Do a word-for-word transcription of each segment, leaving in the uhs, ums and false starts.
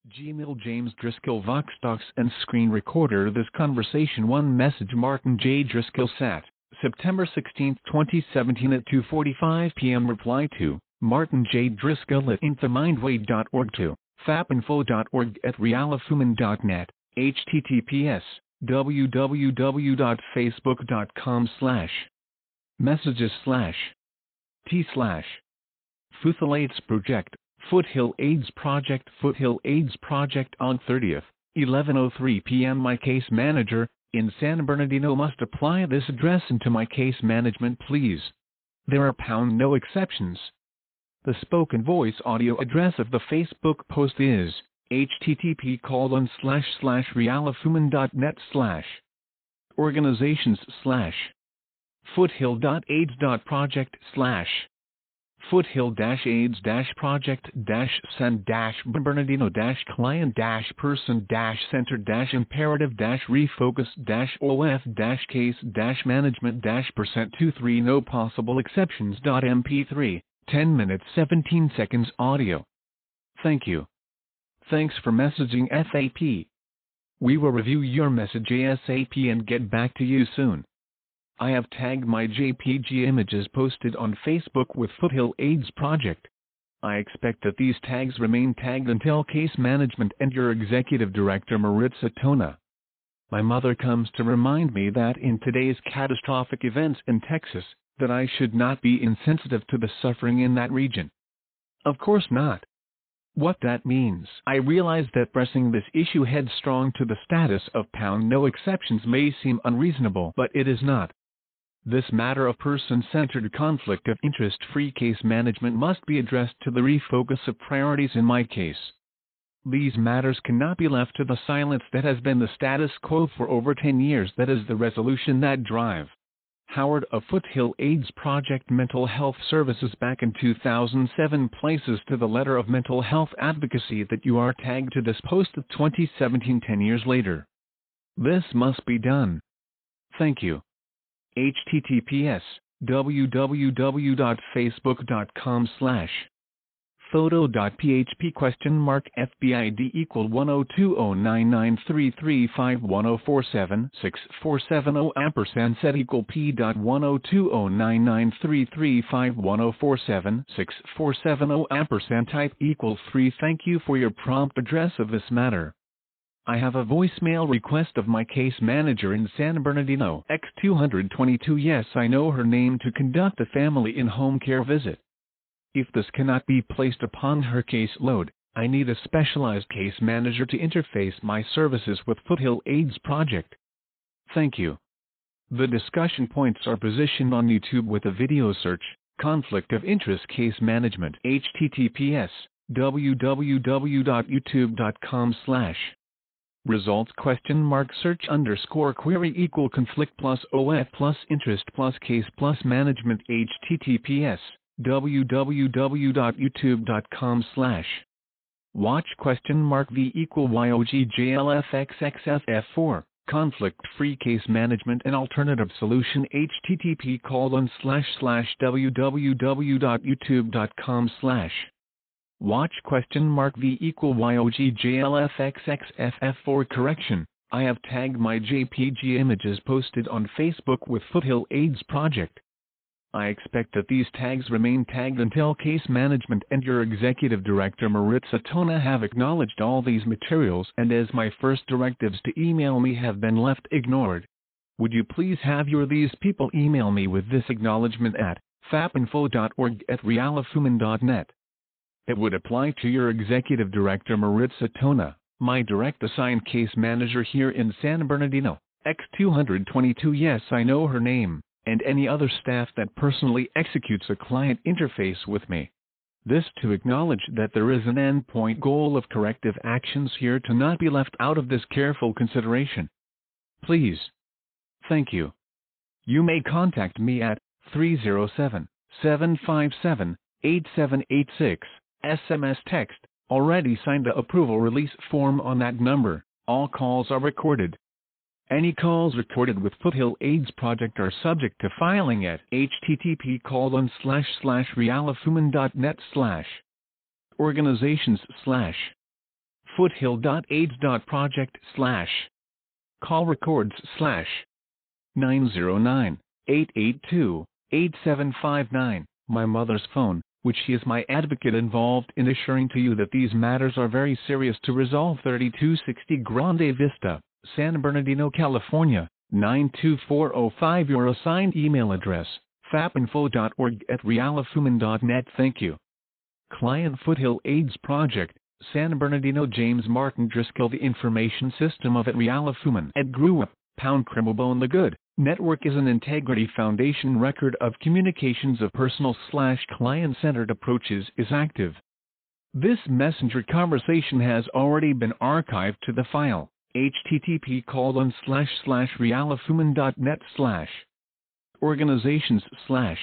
Gmail James Driscoll Vox Docs and Screen Recorder. This conversation one message Martin J. Driscoll sat, September sixteenth twenty seventeen at two forty-five p m Reply to, Martin J. Driscoll at infomindway dot org to, fapinfo dot org at realifuman dot net, https, www.facebook.com slash, messages slash, t slash, Foothill AIDS Project, Foothill AIDS Project Foothill AIDS Project on thirtieth, eleven oh three p m My case manager, in San Bernardino must apply this address into my case management please. There are pound no exceptions. The spoken voice audio address of the Facebook post is http colon slash slash realifuman dot net slash organizations slash foothill dot aids dot project slash foothill-aids-project-san Bernardino-client-person-imperative-refocus-of-case-management-percent two three no possible exceptions.m p three, ten minutes seventeen seconds audio. Thank you. Thanks for messaging F A P. We will review your message ASAP and get back to you soon. I have tagged my J P G images posted on Facebook with Foothill AIDS Project. I expect that these tags remain tagged until case management and your executive director Maritza Tona. My mother comes to remind me that in today's catastrophic events in Texas, that I should not be insensitive to the suffering in that region. Of course not. What that means, I realize that pressing this issue headstrong to the status of pound no exceptions may seem unreasonable, but it is not. This matter of person-centered conflict of interest-free case management must be addressed to the refocus of priorities in my case. These matters cannot be left to the silence that has been the status quo for over ten years. That is the resolution that drive. Howard of Foothill AIDS Project Mental Health Services back in two thousand seven places to the letter of mental health advocacy that you are tagged to this post of twenty seventeen ten years later. This must be done. Thank you. https www.facebook.com slash photo.php question mark fbid equal one oh two oh nine nine three three five one oh four seven six four seven oh ampersand set equal p dot one oh two oh nine nine three three five one oh four seven six four seven oh ampersand type equal three. Thank you for your prompt address of this matter. I have a voicemail request of my case manager in San Bernardino X two twenty-two. Yes, I know her name to conduct a family in-home care visit. If this cannot be placed upon her caseload, I need a specialized case manager to interface my services with Foothill AIDS Project. Thank you. The discussion points are positioned on YouTube with a video search, Conflict of Interest Case Management, https www.youtube.com slash results question mark search underscore query equal conflict plus O F plus interest plus case plus management https www.youtube.com slash watch question mark v equal yogjlfxxff4 conflict free case management and alternative solution http colon slash slash www.youtube.com slash watch question mark v equal yogjlfxxff4 correction. I have tagged my J P G images posted on Facebook with Foothill AIDS Project. I expect that these tags remain tagged until case management and your executive director Maritza Tona have acknowledged all these materials and as my first directives to email me have been left ignored. Would you please have your these people email me with this acknowledgement at fapinfo dot org at realifuman dot net. It would apply to your executive director Maritza Tona, my direct assigned case manager here in San Bernardino, X two twenty-two. Yes, I know her name, and any other staff that personally executes a client interface with me. This to acknowledge that there is an endpoint goal of corrective actions here to not be left out of this careful consideration. Please. Thank you. You may contact me at three oh seven, seven five seven, eight seven eight six, S M S text, already signed the approval release form on that number. All calls are recorded. Any calls recorded with Foothill AIDS Project are subject to filing at http colon slash slash realifuman dot net slash organizations slash foothill.aids.project slash call records slash nine zero nine, eight eight two, eight seven five nine, my mother's phone, which she is my advocate involved in assuring to you that these matters are very serious to resolve. Thirty-two sixty Grande Vista, San Bernardino, California, nine two four zero five. Your assigned email address, fapinfo dot org at realafuman dot net. Thank you. Client Foothill AIDS Project, San Bernardino. James Martin Driscoll. The information system of at realafuman at grew up, pound Crimblebone. The Good Network is an integrity foundation record of communications of personal slash client-centered approaches is active. This messenger conversation has already been archived to the file, http colon slash slash realafuman dot net slash organizations slash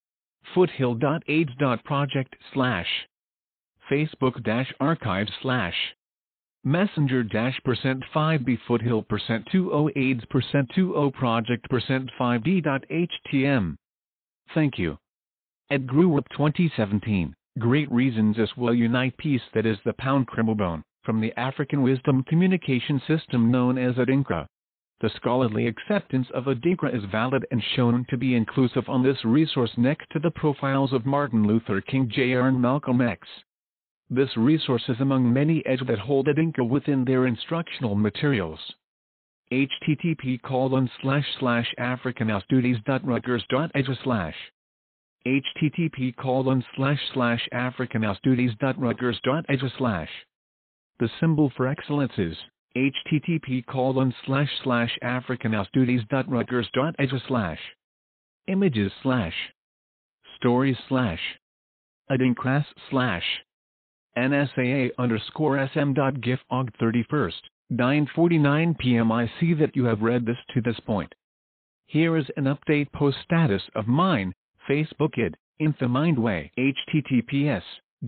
foothill.aids.project slash facebook dash archive slash messenger dash percent five b foothill percent two o aids percent two o project percent five d dot htm. Thank you. At grew up twenty seventeen, great reasons as will unite peace, that is the pound Crimblebone, from the African wisdom communication system known as Adinkra. The scholarly acceptance of Adinkra is valid and shown to be inclusive on this resource next to the profiles of Martin Luther King Junior and Malcolm X. This resource is among many edge that hold Adinkra within their instructional materials. http colon slash slash africanhouseduties.rutgers.edu slash http colon slash slash africanhouseduties.rutgers.edu slash the symbol for excellence is http colon slash slash africanhouseduties.rutgers.edu slash images slash stories slash adinkras slash nsaa underscore sm.gif og thirty-first, nine forty-nine p m I see that you have read this to this point. Here is an update post status of mine, Facebook id, in the Mindway, https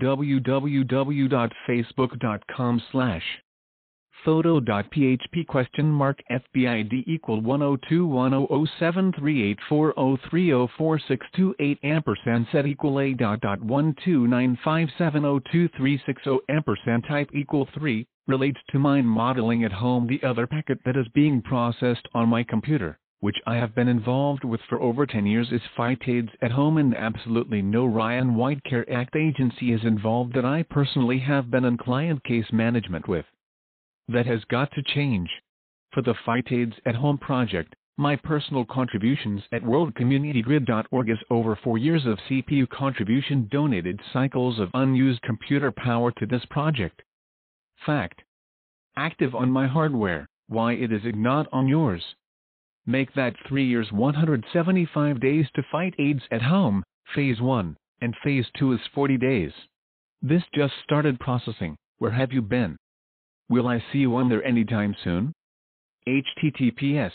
www.facebook.com slash photo.php question mark fbid equal one oh two one oh oh seven three eight four oh three oh four six two eight ampersand set equal a dot dot one two nine five seven oh two three six oh ampersand type equal three relates to mine modeling at home. The other packet that is being processed on my computer, which I have been involved with for over ten years, is FightAIDS at home, and absolutely no Ryan White Care Act agency is involved that I personally have been in client case management with. That has got to change. For the FightAIDS at Home project, my personal contributions at world community grid dot org is over four years of C P U contribution, donated cycles of unused computer power to this project. Fact. Active on my hardware, why it is not on yours? Make that three years one hundred seventy-five days to FightAIDS at Home, Phase one, and Phase two is forty days. This just started processing. Where have you been? Will I see you on there anytime soon? https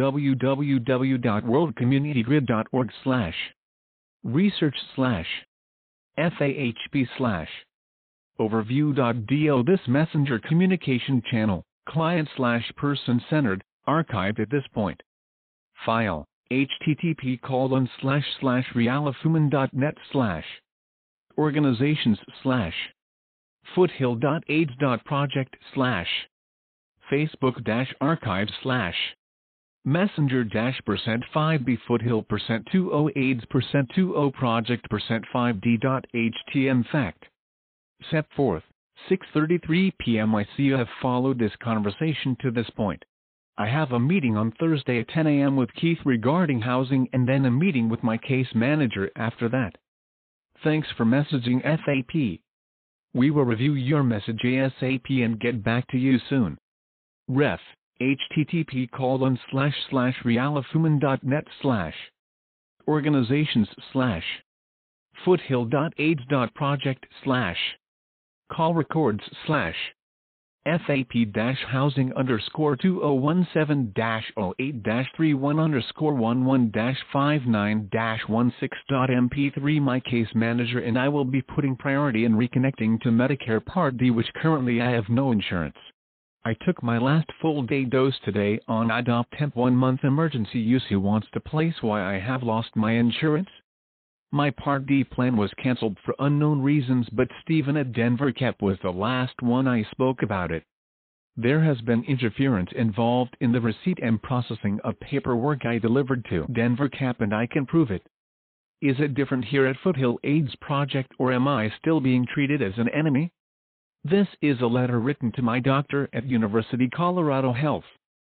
www.worldcommunitygrid.org slash research slash fahp slash overview.do. This messenger communication channel, client slash person centered, archived at this point. File, http colon slash slash realafuman.net slash organizations slash foothill.aids.project slash facebook dash archive slash messenger dash percent five b foothill percent two o aids percent two o project percent five d dot htm. Fact. Set forth, six thirty-three p m I see you have followed this conversation to this point. I have a meeting on Thursday at ten a m with Keith regarding housing, and then a meeting with my case manager after that. Thanks for messaging F A P. We will review your message ASAP and get back to you soon. Ref, http colon slash slash realafuman.net slash organizations slash foothill.aids.project slash call records slash FAP dash housing underscore two oh one seven dash oh eight dash three one underscore one one dash five nine dash one six dot M P three. My case manager and I will be putting priority in reconnecting to Medicare Part D, which currently I have no insurance. I took my last full day dose today on Adopt Temp one month emergency use. Who wants to place why I have lost my insurance? My Part D plan was cancelled for unknown reasons, but Stephen at Denver Cap was the last one I spoke about it. There has been interference involved in the receipt and processing of paperwork I delivered to Denver Cap, and I can prove it. Is it different here at Foothill AIDS Project, or am I still being treated as an enemy? This is a letter written to my doctor at University Colorado Health.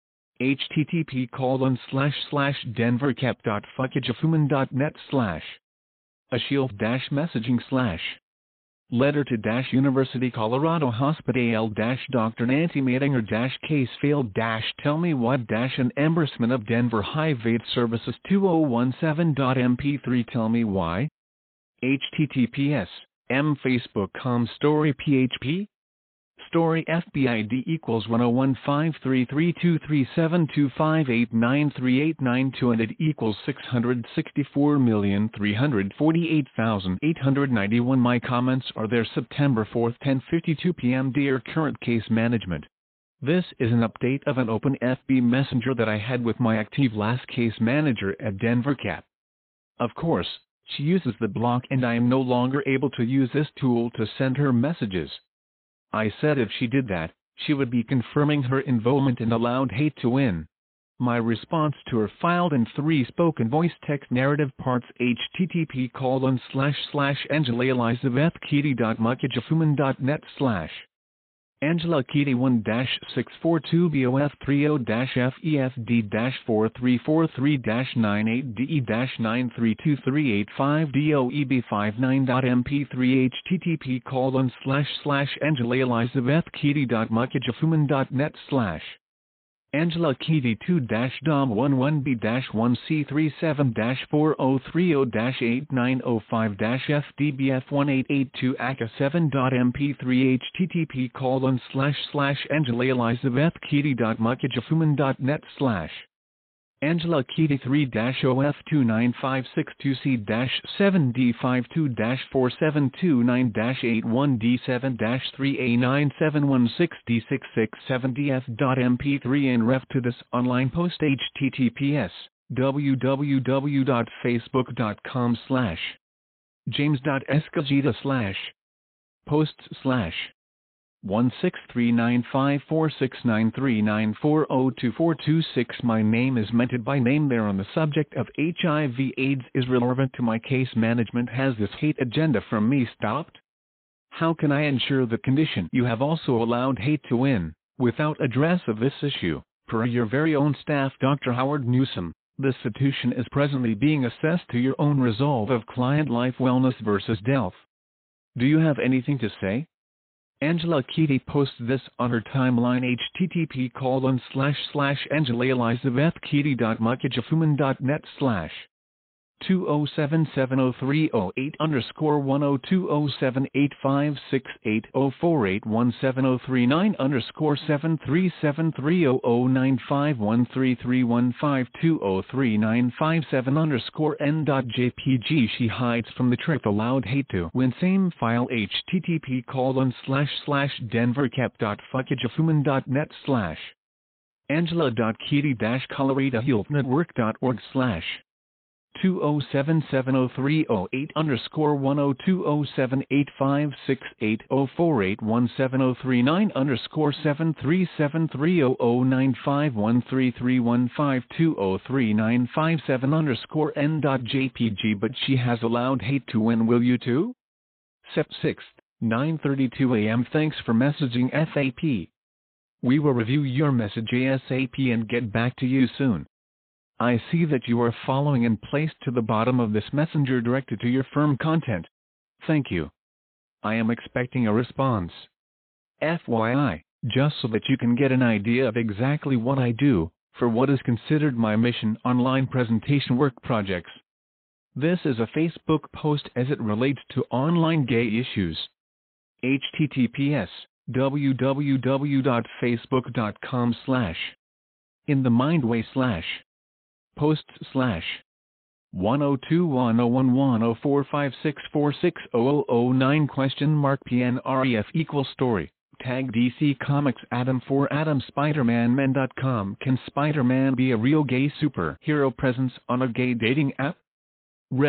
http colon slash slash denvercap.fuckagefuman.net slash a shield dash messaging slash letter to dash University Colorado Hospital dash Doctor Nancy Madinger dash case failed dash tell me what dash an embarrassment of Denver Hive Aid Services two thousand seventeen dot m p three tell me why. https m facebook dot com story php story F B I D equals one zero one five three three two three seven two five eight nine three eight nine two and it equals six hundred sixty-four million three hundred forty-eight thousand eight hundred ninety-one. My comments are there September fourth, ten fifty-two p m Dear Current Case Management. This is an update of an open F B messenger that I had with my active last case manager at Denver Cap. Of course, she uses the block and I am no longer able to use this tool to send her messages. I said if she did that, she would be confirming her involvement and allowed hate to win. My response to her filed in three spoken voice text narrative parts http colon slash slash Angela Elizabeth Kitty dot muckagefuman dot net slash Angela Kitty one dash six four two B O F three zero dash F E F D dash four three four three dash nine eight D E dash nine three two three eight five D O E B five nine dot M P three http colon slash slash Angela Elizabeth Kitty dot muckagefuman dot net slash Angela Kitty two dash D O M one one B dash one C three seven dash four zero three zero dash eight nine zero five dash F D B F one eight eight two A C A seven dot M P three http colon slash slash Angela Elizabeth Kitty dot muckagefuman dot net slash Angela Kitty three dash O F two nine five six two C dash seven D five two dash four seven two nine dash eight one D seven dash three A nine seven one six D six six seven D F dot M P three and ref to this online post https www dot facebook dot com slash james dot escogita slash posts slash one six three nine five four six nine three nine four zero two four two six. My name is mentioned by name there on the subject of H I V AIDS is relevant to my case management. Has this hate agenda from me stopped? How can I ensure the condition you have also allowed hate to win, without address of this issue? Per your very own staff Doctor Howard Newsom, this situation is presently being assessed to your own resolve of client life wellness versus death. Do you have anything to say? Angela Kitty posts this on her timeline http colon slash slash Angela Elizabeth Kitty dot muckagefuman dot net slash two zero seven seven zero three zero eight underscore one zero two zero seven eight five six eight zero four eight one seven zero three nine underscore seven three seven three zero zero nine five one three three one five two zero three nine five seven underscore n dot jpg. She hides from the trick allowed hate to win. Same file http colon slash slash denvercap dot fuckagefuman dot net slash angela dot kitty dash colorado health network dot org slash two zero seven seven zero three zero eight underscore one zero two zero seven eight five six eight zero four eight one seven zero three nine underscore seven three seven three zero zero nine five one three three one five two zero three nine five seven underscore n dot jpg. But she has allowed hate to win. Will you too? September sixth, nine thirty-two a m Thanks for messaging F A P. We will review your message ASAP and get back to you soon. I see that you are following and placed to the bottom of this messenger directed to your firm content. Thank you. I am expecting a response. F Y I, just so that you can get an idea of exactly what I do, for what is considered my mission online presentation work projects. This is a Facebook post as it relates to online gay issues. https www dot facebook dot com slash in the mindway slash posts slash one zero two one zero one one zero four five six four six zero zero zero nine question mark P N R E F equals story tag D C Comics Adam for Adam Spider-Man Men dot com. Can Spider-Man be a real gay superhero presence on a gay dating app? Ref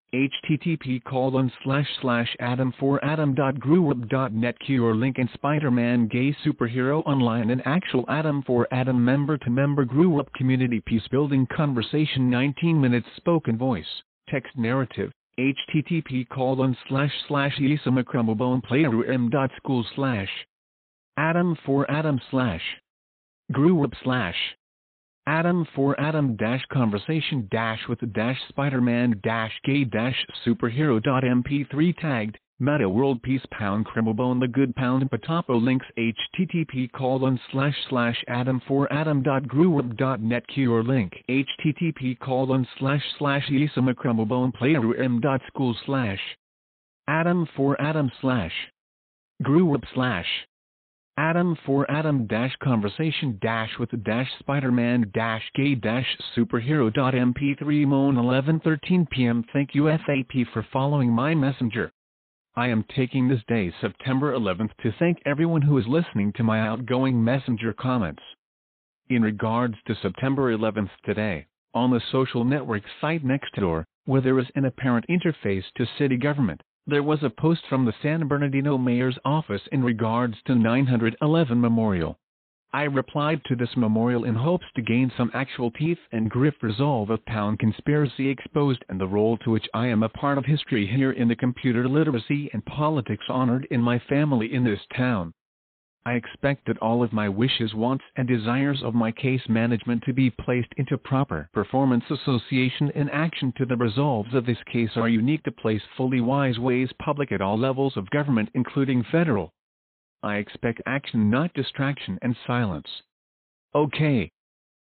http colon slash slash adam for adam dot grewup dot net cure link and Spider-Man Gay Superhero Online an actual Adam for Adam member-to-member Grewup community peace-building conversation nineteen minutes spoken voice, text narrative, http colon slash slash yisamacrumabone playroom dot school slash adam for adam slash grewup slash Adam for Adam dash conversation dash with the dash Spider-Man dash gay dash superhero dot M P three tagged Meta World Peace pound Crimblebone the Good pound Patapo links http colon slash slash Adam for Adam dot grewup dot net cure link http colon slash slash Yisamacrumblebone playroom dot school slash Adam for Adam slash grewup slash Adam for Adam dash conversation dash with the dash Spider-Man dash gay dash superhero dot M P three Moan eleven thirteen p m Thank you F A P for following my messenger. I am taking this day September eleventh to thank everyone who is listening to my outgoing messenger comments. In regards to September eleventh today, on the social network site Nextdoor, where there is an apparent interface to city government, there was a post from the San Bernardino Mayor's office in regards to nine eleven Memorial. I replied to this memorial in hopes to gain some actual teeth and grip resolve of Pound Conspiracy Exposed and the role to which I am a part of history here in the computer literacy and politics honored in my family in this town. I expect that all of my wishes, wants, and desires of my case management to be placed into proper performance association in action to the resolves of this case are unique to place fully wise ways public at all levels of government including federal. I expect action not distraction and silence. Okay.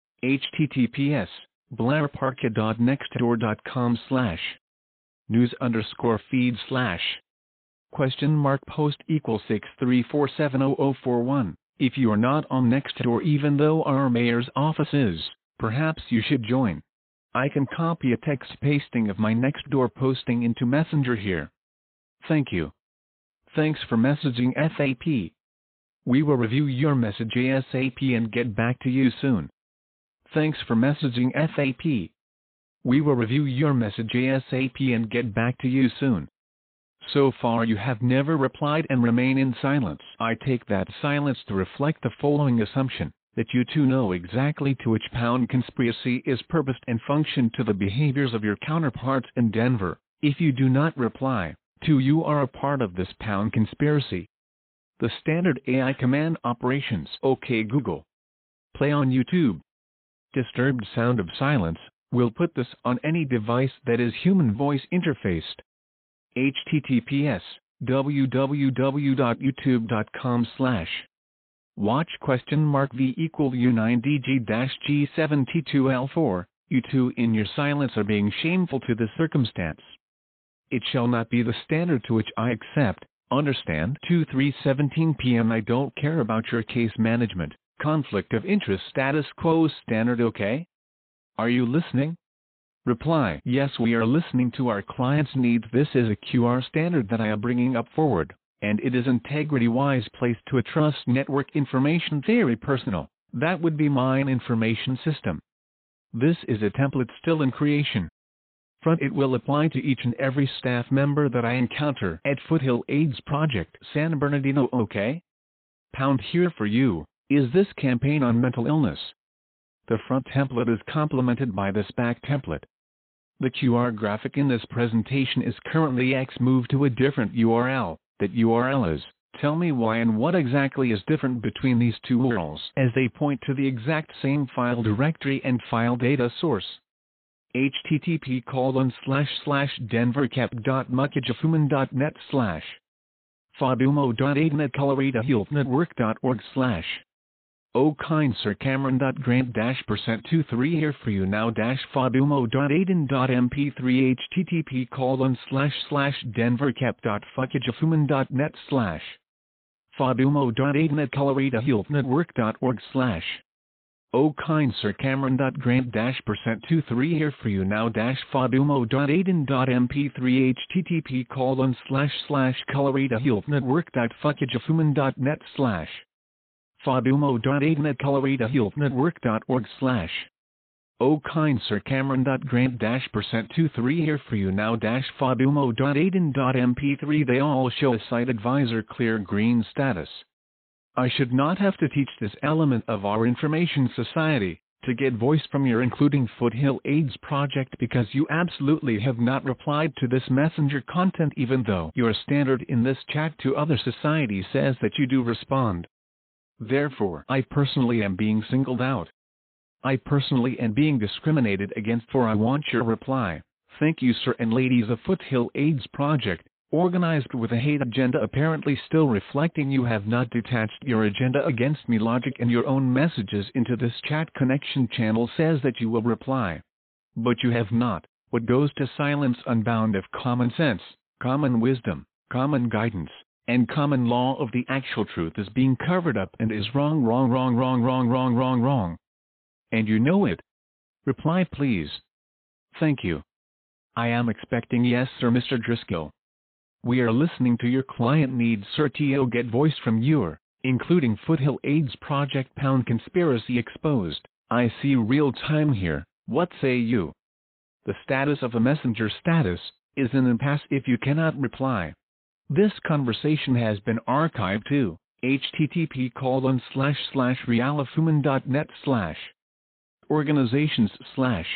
https blairparka dot nextdoor dot com slash news underscore feed slash question mark post equals six three four seven zero zero four one. If you are not on Nextdoor even though our mayor's office is, perhaps you should join. I can copy a text pasting of my Nextdoor posting into Messenger here. Thank you. Thanks for messaging F A P. We will review your message ASAP and get back to you soon. Thanks for messaging F A P. We will review your message ASAP and get back to you soon. So far you have never replied and remain in silence. I take that silence to reflect the following assumption, that you too know exactly to which Pound Conspiracy is purposed and function to the behaviors of your counterparts in Denver. If you do not reply, too you are a part of this Pound Conspiracy. The standard A I command operations. OK Google. Play on YouTube. Disturbed sound of silence, will put this on any device that is human voice interfaced. https www dot youtube dot com slash watch question mark v equal u nine d g dash g seventy-two l four. You two in your silence are being shameful to the circumstance. It shall not be the standard to which I accept. Understand? two three seventeen p m I don't care about your case management, conflict of interest status quo standard. Okay? Are you listening? Reply, yes, we are listening to our client's needs. This is a Q R standard that I am bringing up forward, and it is integrity-wise placed to a trust network information theory personal. That would be mine information system. This is a template still in creation. Front it will apply to each and every staff member that I encounter at Foothill AIDS Project, San Bernardino. Okay? Pound here for you. Is this campaign on mental illness? The front template is complemented by this back template. The Q R graphic in this presentation is currently X. Move to a different U R L. That U R L is, tell me why and what exactly is different between these two U R Ls as they point to the exact same file directory and file data source. http colon slash slash denvercap dot mukajafuman dot net slash fadumo dot aidnet colorado health network dot org slash Oh kind Sir Cameron dot grant dash percent two three here for you now dash fadumo dot aiden dot m p three http colon slash slash denvercap dot fukajafuman dot net slash fadumo dot aidnet colorado health network dot org slash Oh kind Sir Cameron dot grant dash percent two three here for you now dash fadumo dot aiden dot m p three http colon slash slash colorado health network dot fukajafuman dot net slash fadumo dot aidnet colorado health network dot org slash Oh kind Sir Cameron. Grant dash percent two three here for you now dash Fadumo. Aiden. M P three they all show a site advisor clear green status. I should not have to teach this element of our information society to get voice from your including Foothill AIDS project because you absolutely have not replied to this messenger content even though your standard in this chat to other society says that you do respond. Therefore, I personally am being singled out. I personally am being discriminated against for I want your reply. Thank you sir and ladies of Foothill AIDS project, organized with a hate agenda apparently still reflecting you have not detached your agenda against me logic and your own messages into this chat connection channel says that you will reply. But you have not. What goes to silence unbound of common sense, common wisdom, common guidance, and common law of the actual truth is being covered up and is wrong wrong wrong wrong wrong wrong wrong wrong. And you know it. Reply please. Thank you. I am expecting yes sir Mister Driscoll. We are listening to your client needs sir to get voice from your, including Foothill AIDS project pound conspiracy exposed. I see real time here, what say you? The status of a messenger status is an impasse if you cannot reply. This conversation has been archived to http colon slash slash realifuman.net slash organizations slash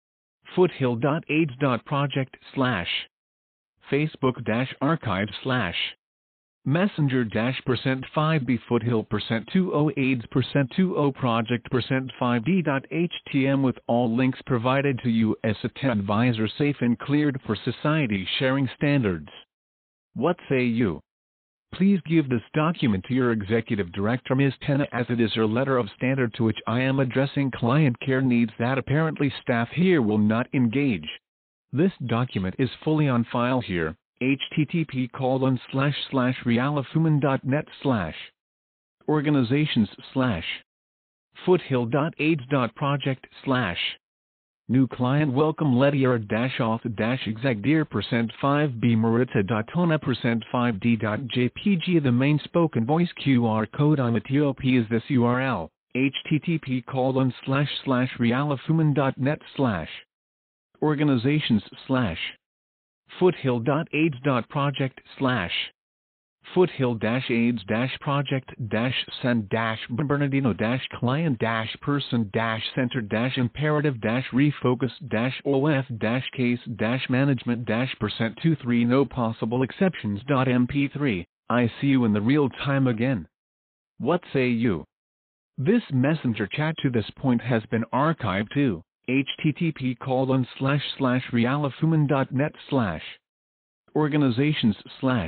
foothill.aids.project slash Facebook dash archive slash messenger dash percent five b foothill percent two o aids percent two o project percent five d dot htm with all links provided to you as a T advisor safe and cleared for society sharing standards. What say you? Please give this document to your executive director Miz Tena as it is her letter of standard to which I am addressing client care needs that apparently staff here will not engage. This document is fully on file here, http colon slash slash realifuman.net slash organizations slash foothill.aids.project slash new client welcome letter dash auth dash execdir percent five b marita.tona percent five d dot jpg the main spoken voice Q R code on the T O P is this U R L, http colon slash slash realifuman.net slash organizations slash foothill.aids.project slash foothill-aids-project-san Bernardino-client-person-imperative-refocus-of-case-management-percent two three no possible exceptions. M P three, I see you in the real time again. What say you? This messenger chat to this point has been archived to http colon slash slash realifuman.net slash organizations slash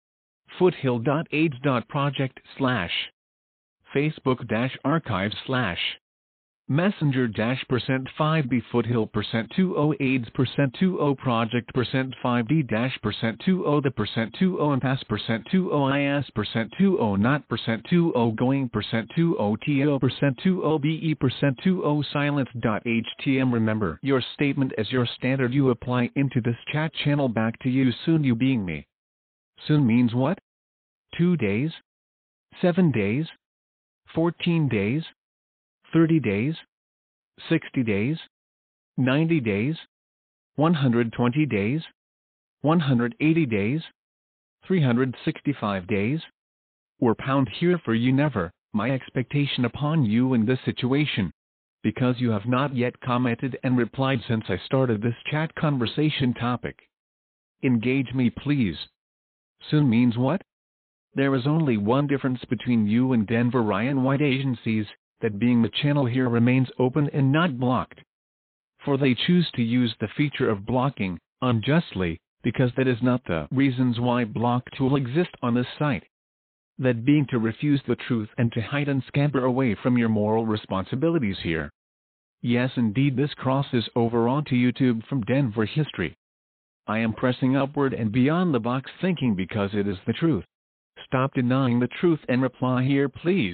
foothill.aids.project slash Facebook dash archive slash messenger dash percent five b foothill percent two o aids percent two o project percent five d dash percent two o the percent two o impasse percent two o is percent two o not percent two o going percent two o to percent two o be percent two o silence dot htm remember your statement as your standard you apply into this chat channel back to you soon you being me. Soon means what? Two days? Seven days? Fourteen days? Thirty days? Sixty days? Ninety days? One hundred twenty days? One hundred eighty days? Three hundred sixty-five days? Or pound here for you never, my expectation upon you in this situation. Because you have not yet commented and replied since I started this chat conversation topic. Engage me please. Soon means what? There is only one difference between you and Denver Ryan White agencies, that being the channel here remains open and not blocked. For they choose to use the feature of blocking, unjustly, because that is not the reasons why block tool exists on this site. That being to refuse the truth and to hide and scamper away from your moral responsibilities here. Yes indeed this crosses over onto YouTube from Denver history. I am pressing upward and beyond the box thinking because it is the truth. Stop denying the truth and reply here please.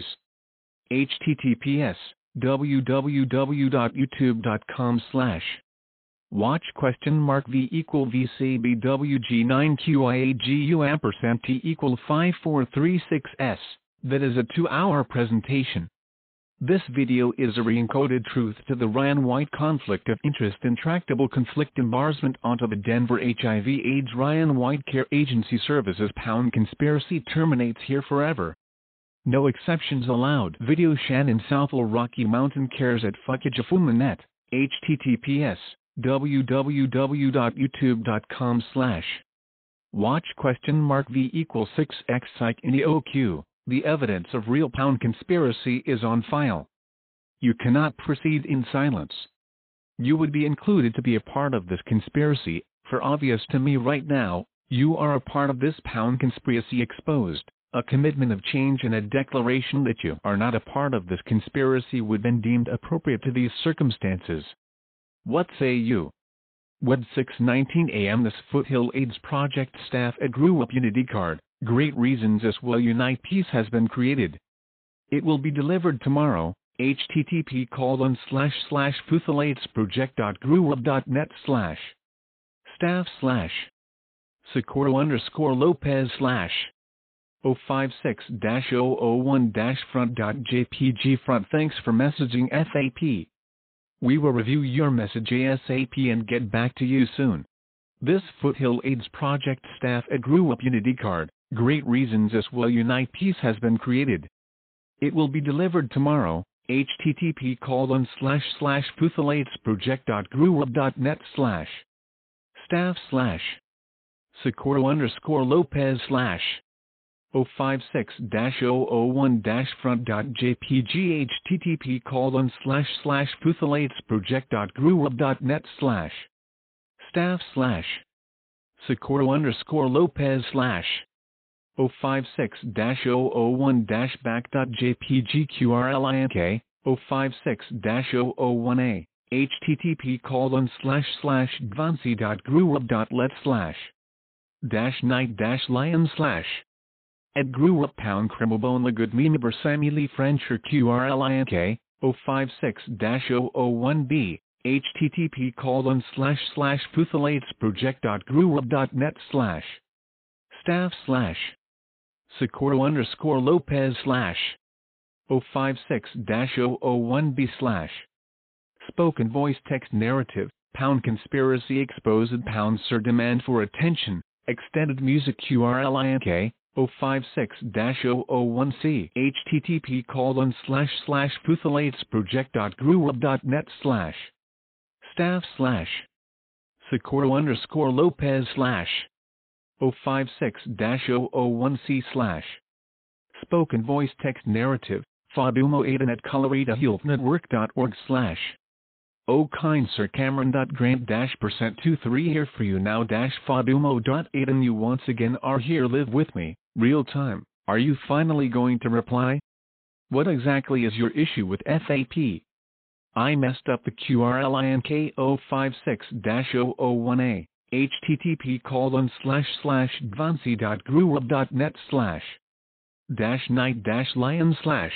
https www.youtube.com slash watch question mark v equal vcbwg9qiagu ampersand t equal five four three six s. That is a two hour presentation. This video is a re-encoded truth to the Ryan White conflict of interest intractable conflict embarrassment onto the Denver H I V AIDS Ryan White Care Agency Services Pound conspiracy terminates here forever. No exceptions allowed. Video Shannon Southall Rocky Mountain Cares at Fukajafumanet, H T T P S, www dot youtube dot com slash watch question mark V equals six X psych in the O Q. The evidence of real Pound conspiracy is on file. You cannot proceed in silence. You would be included to be a part of this conspiracy, for obvious to me right now, you are a part of this Pound conspiracy exposed. A commitment of change and a declaration that you are not a part of this conspiracy would be deemed appropriate to these circumstances. What say you? Web six nineteen A M This Foothill AIDS Project staff at Grew Up Unity card. Great reasons as well unite peace has been created. It will be delivered tomorrow. H T T P colon slash slash futhillaidesproject dot grewup dot net slash staff slash Socorro underscore Lopez slash oh five six dash oh oh one dash front dot jpg front. Thanks for messaging F A P. We will review your message ASAP and get back to you soon. This Foothill AIDS Project staff at Grew Up Unity card. Great reasons as well unite peace has been created. It will be delivered tomorrow. H T T P colon slash slash futhillaidesproject dot grewup dot net slash staff slash Socorro underscore Lopez slash oh five six dash oh oh one dash front dot jpg H T T P colon slash slash futhillaidesproject dot grewup dot net slash staff slash Socorro underscore Lopez slash oh five six dash oh oh one dash back dot jpg qrlink oh five six dash oh oh one a H T T P colon slash slash dvancy dot grewup dot let slash dash night dash lion slash at Grewup Pound Crimobone the good member Sammy Lee Frencher qrlink oh five six dash oh oh one b H T T P colon slash slash futhillaidesproject dot grewup dot net slash staff slash Socorro underscore Lopez slash oh five six dash oh oh one b slash spoken voice text narrative Pound conspiracy exposed Pound sir demand for attention extended music qrlink oh five six dash oh oh one c H T T P colon slash slash futhillaidesproject dot grewup dot net slash staff slash Socorro underscore Lopez slash oh five six dash oh oh one c slash spoken voice text narrative Fadumo Aiden at Colorado Health Network dot org slash oh kind sir Cameron dot grant dash percent two three here for you now dash Fadumo dot Aiden you once again are here live with me real time. Are you finally going to reply? What exactly is your issue with F A P? I messed up the qrlink oh five six dash oh oh one a H T T P colon slash slash dvancy dot grewup dot net slash dash night dash lion slash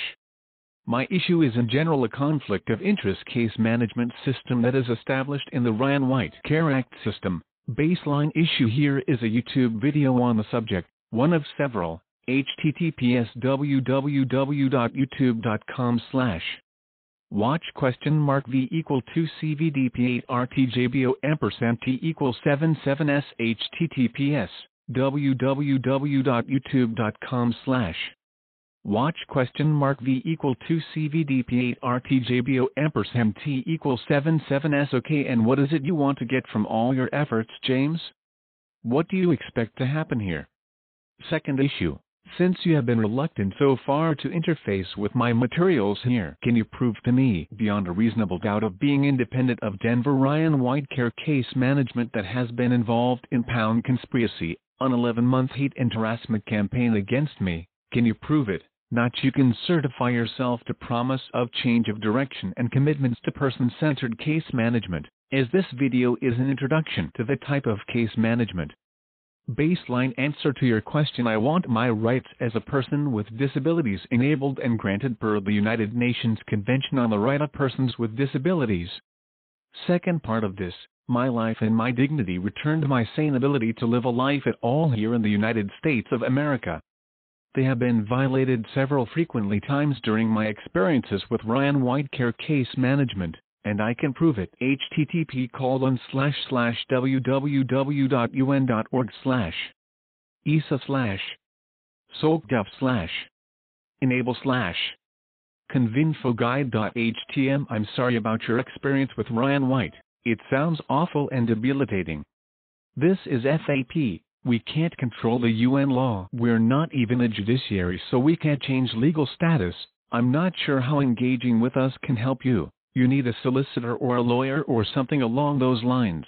my issue is in general a conflict of interest case management system that is established in the Ryan White Care Act system. Baseline issue here is a YouTube video on the subject, one of several. H T T P S www dot youtube dot com slash watch question mark V equal two C V D P eight R T J B O ampersand T equals seven seven S H T T P S www dot youtube dot com slash watch question mark V equal two C V D P eight R T J B O ampersand T equals seven seven S okay and what is it you want to get from all your efforts James? What do you expect to happen here? Second issue. Since you have been reluctant so far to interface with my materials here, can you prove to me, beyond a reasonable doubt of being independent of Denver Ryan White Care case management that has been involved in Pound conspiracy, an eleven-month hate and harassment campaign against me, can you prove it? Not you can certify yourself to promise of change of direction and commitments to person-centered case management, as this video is an introduction to the type of case management. Baseline answer to your question I want my rights as a person with disabilities enabled and granted per the United Nations Convention on the Right of Persons with Disabilities. Second part of this, my life and my dignity returned my sane ability to live a life at all here in the United States of America. They have been violated several frequently times during my experiences with Ryan White Care Case Management, and I can prove it. http colon slash slash www.un.org slash isa slash socgov slash enable slash convinfoguide.htm. I'm sorry about your experience with Ryan White. It sounds awful and debilitating. This is F A P. We can't control the U N law. We're not even a judiciary, so we can't change legal status. I'm not sure how engaging with us can help you. You need a solicitor or a lawyer or something along those lines.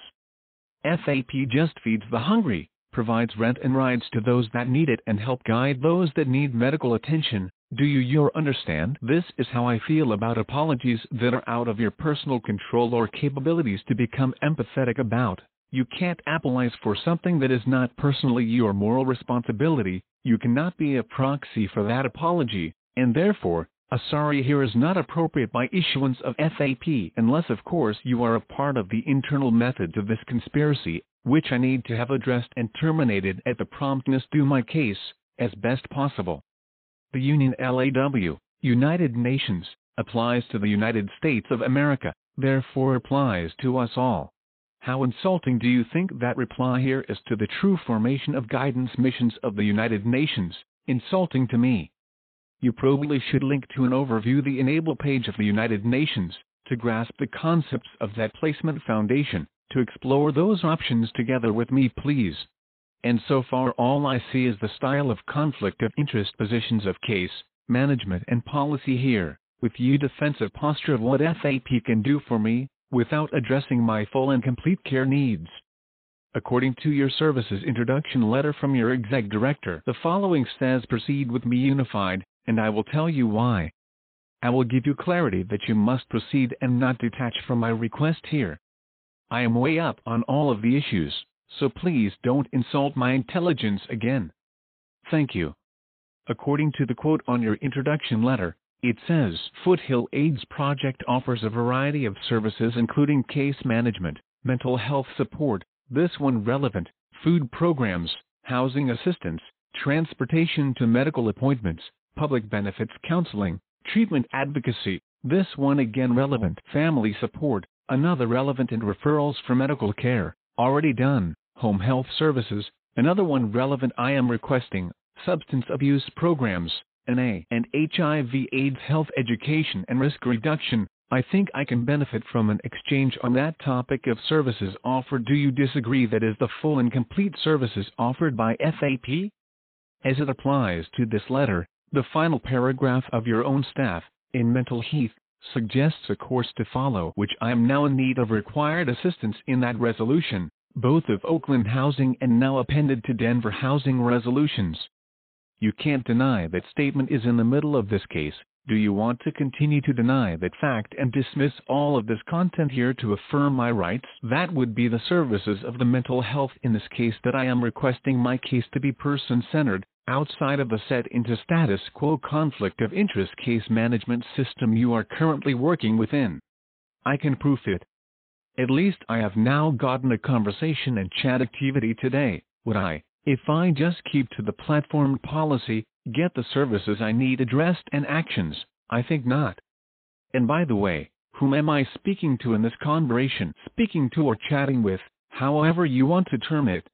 F A P just feeds the hungry, provides rent and rides to those that need it, and help guide those that need medical attention. Do you your understand? This is how I feel about apologies that are out of your personal control or capabilities to become empathetic about. You can't apologize for something that is not personally your moral responsibility. You cannot be a proxy for that apology, and therefore, a sorry here is not appropriate by issuance of F A P unless of course you are a part of the internal methods of this conspiracy, which I need to have addressed and terminated at the promptness due my case, as best possible. The Union L A W, United Nations, applies to the United States of America, therefore applies to us all. How insulting do you think that reply here is to the true formation of guidance missions of the United Nations? Insulting to me. You probably should link to an overview the Enable page of the United Nations, to grasp the concepts of that placement foundation, to explore those options together with me please. And so far all I see is the style of conflict of interest positions of case, management and policy here, with you defensive posture of what F A P can do for me, without addressing my full and complete care needs. According to your service's introduction letter from your exec director, the following says proceed with me unified, and I will tell you why. I will give you clarity that you must proceed and not detach from my request here. I am way up on all of the issues, so please don't insult my intelligence again. Thank you. According to the quote on your introduction letter, it says, Foothill AIDS Project offers a variety of services including case management, mental health support, this one relevant, food programs, housing assistance, transportation to medical appointments, public benefits counseling, treatment advocacy, this one again relevant, family support, another relevant, and referrals for medical care, already done, home health services, another one relevant. I am requesting substance abuse programs, N A and H I V AIDS health education and risk reduction. I think I can benefit from an exchange on that topic of services offered. Do you disagree that is the full and complete services offered by F A P? As it applies to this letter, the final paragraph of your own staff, in mental health, suggests a course to follow, which I am now in need of required assistance in that resolution, both of Oakland Housing and now appended to Denver Housing resolutions. You can't deny that statement is in the middle of this case. Do you want to continue to deny that fact and dismiss all of this content here to affirm my rights? That would be the services of the mental health in this case that I am requesting my case to be person-centered, outside of the set into status quo conflict of interest case management system you are currently working within. I can prove it. At least I have now gotten a conversation and chat activity today. Would I, if I just keep to the platform policy, get the services I need addressed and actions? I think not. And by the way, whom am I speaking to in this conversation? Speaking to or chatting with, however you want to term it.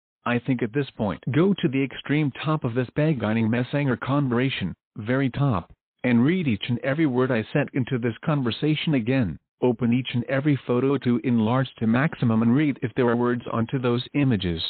I think at this point, go to the extreme top of this beguiling messenger conversation, very top, and read each and every word I set into this conversation again. Open each and every photo to enlarge to maximum and read if there are words onto those images.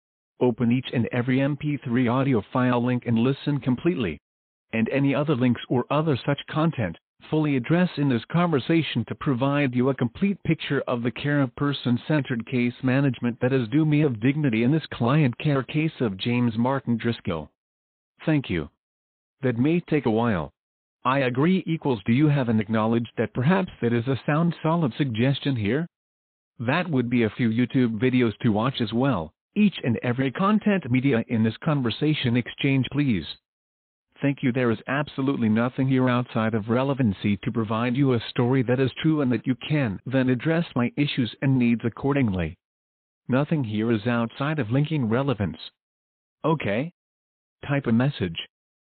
Open each and every M P three audio file link and listen completely. And any other links or other such content, fully address in this conversation to provide you a complete picture of the care of person-centered case management that is due me of dignity in this client care case of James Martin Driscoll. Thank you. That may take a while. I agree equals do you have an acknowledge that perhaps that is a sound solid suggestion here? That would be a few YouTube videos to watch as well, each and every content media in this conversation exchange please. Thank you. There is absolutely nothing here outside of relevancy to provide you a story that is true and that you can then address my issues and needs accordingly. Nothing here is outside of linking relevance. Okay? Type a message.